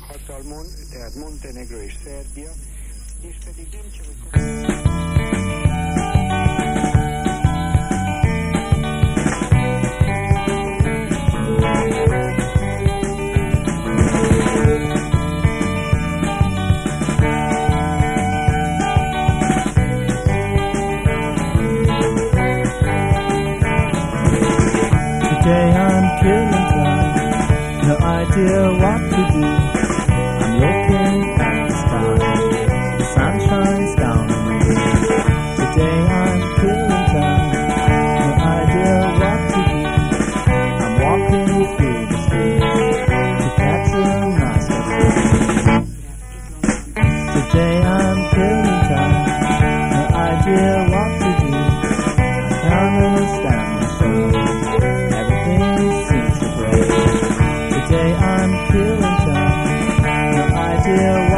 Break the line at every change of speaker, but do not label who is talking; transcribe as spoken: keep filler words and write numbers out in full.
hatalmon, tehát Montenegro és Szerbia, és pedig nem csak...
Today I'm killing time, no idea what to do. I'm looking at the sky, the sun shines down on me. Today I'm killing time, no idea what to do. I'm walking through the streets to catch a nice cafe. Today I'm killing time, no idea what to do. I can't understand myself. Today I'm killing time, no idea